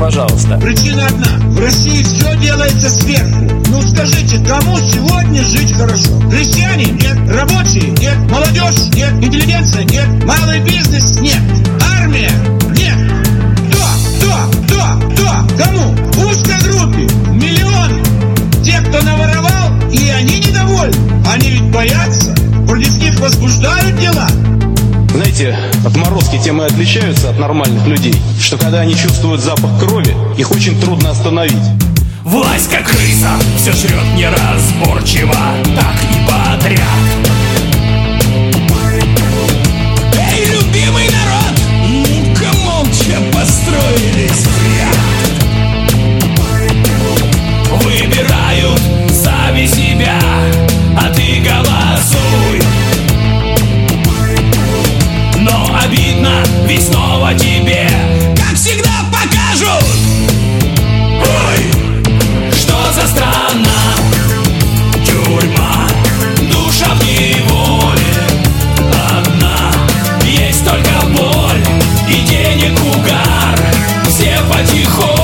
пожалуйста. Причина одна. В России все делается сверху. Ну скажите, кому сегодня жить хорошо? Крестьяне? Нет. Рабочие? Нет. Молодежь? Нет. Интеллигенция? Нет. Малый бизнес? Нет. Армия? Нет. Кто? Кому? Узкой группе. Миллионы. Те, кто наворовал, и они недовольны. Они ведь боятся. Против них возбуждают дела. Знаете, отморозки тем и отличаются от нормальных людей, что когда они чувствуют запах крови, их очень трудно остановить. Власть как крыса, все жрет неразборчиво, так и подряд. Эй, любимый народ, ну-ка молча построились в ряд. Выбирают сами себя, а ты голосуй. Но обидно, ведь снова тебе, как всегда, покажут. Ой, что за страна, тюрьма, душа в неволе одна. Есть только боль и денег угар, все потихоньку